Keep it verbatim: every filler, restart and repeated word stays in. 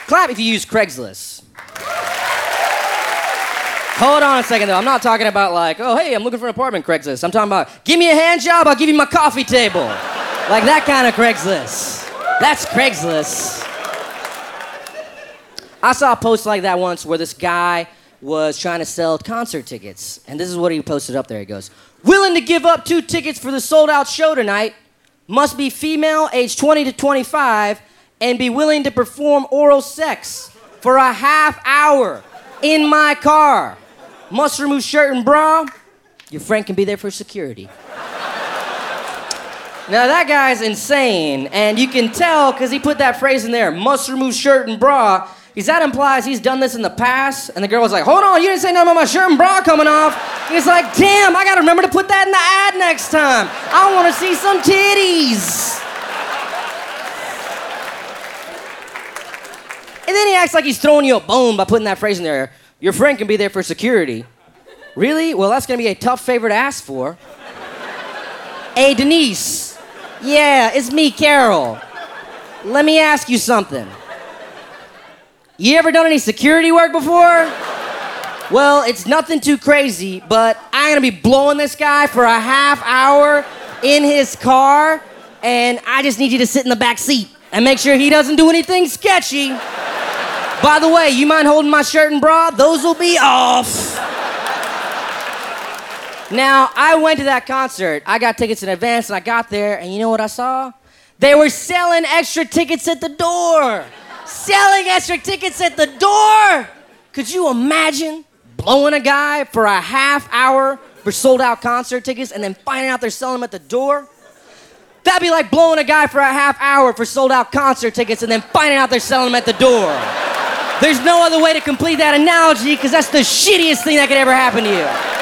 Clap if you use Craigslist. Hold on a second, though. I'm not talking about like, oh, hey, I'm looking for an apartment, Craigslist. I'm talking about, give me a hand job, I'll give you my coffee table. Like that kind of Craigslist. That's Craigslist. I saw a post like that once where this guy was trying to sell concert tickets. And this is what he posted up there. He goes, willing to give up two tickets for the sold-out show tonight, must be female, age twenty to twenty-five, and be willing to perform oral sex for a half hour in my car. Must remove shirt and bra. Your friend can be there for security. Now that guy's insane, and you can tell because he put that phrase in there, must remove shirt and bra, because that implies he's done this in the past, and the girl was like, hold on, you didn't say nothing about my shirt and bra coming off. He's like, damn, I gotta remember to put that in the ad next time. I wanna see some titties. And then he acts like he's throwing you a bone by putting that phrase in there. Your friend can be there for security. Really? Well, that's gonna be a tough favor to ask for. Hey, Denise. Yeah, it's me, Carol. Let me ask you something. You ever done any security work before? Well, it's nothing too crazy, but I'm gonna be blowing this guy for a half hour in his car, and I just need you to sit in the back seat and make sure he doesn't do anything sketchy. By the way, you mind holding my shirt and bra? Those will be off. Now, I went to that concert. I got tickets in advance, and I got there, and you know what I saw? They were selling extra tickets at the door. Selling extra tickets at the door. Could you imagine blowing a guy for a half hour for sold-out concert tickets and then finding out they're selling them at the door? That'd be like blowing a guy for a half hour for sold-out concert tickets and then finding out they're selling them at the door. There's no other way to complete that analogy because that's the shittiest thing that could ever happen to you.